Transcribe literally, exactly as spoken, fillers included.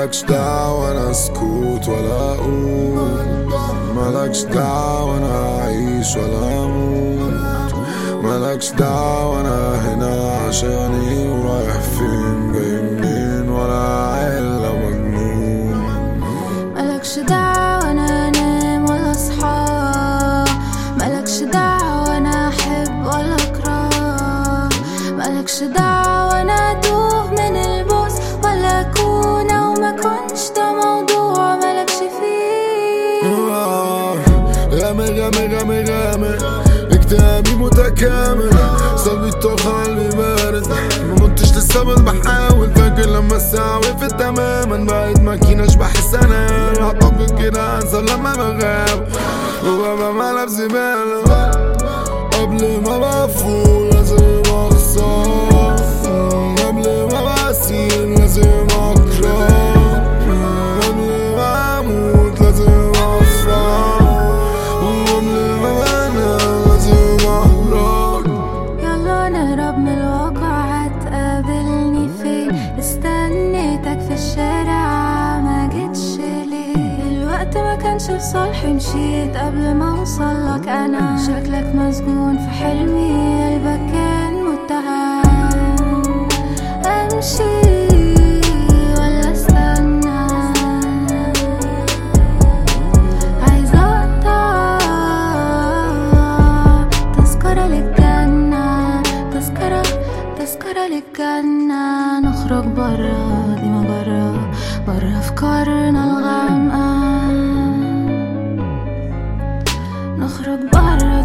مالكش دعوة انا اسكت ولا اقول، مالكش دعوة انا اعيش ولا اموت، مالكش دعوة انا هنا عشان ايه ورايح فين جاي منين ولا عيلة مجنون. مالكش دعوة انا انام ولا اصحى، مالكش دعوة انا احب ولا اكره، مالكش دعوة انا اتوه من البؤس ولا اكون او ما كنش، ده موضوع مالكش فيه. غامق غامق غامق غامق اكتئابي متكامل، صلبي الطاقة قلبي بارد، ممتش لسه بس بحاول. فاكر لما الساعة وقفت تماما بقيت ماكينة بحس انام، اعتقد كده انسى لما بغاب وببقى مقلب زبالة. قبل ما بفوق لازم اخسر، قبل ما بسير لازم اكره، قبل ما اموت لازم افرح، وقبل ما بنام لازم اهرب. يلا نهرب من الواقع، هتقابلني فين؟ استنيتك في الشارع ما جيتش ليه؟ الوقت ما كانش في صالحي، مشيت قبل ما اوصلك. انا شكلك مسجون في حلمي، قلبك كان متهم. امشي ولا استنى؟ عايزة اقطع تذكرة للجنة، تذكرة تذكرة للجنة. نخرج برا دي ما برا، برا افكارنا الغامقة، نخرج برا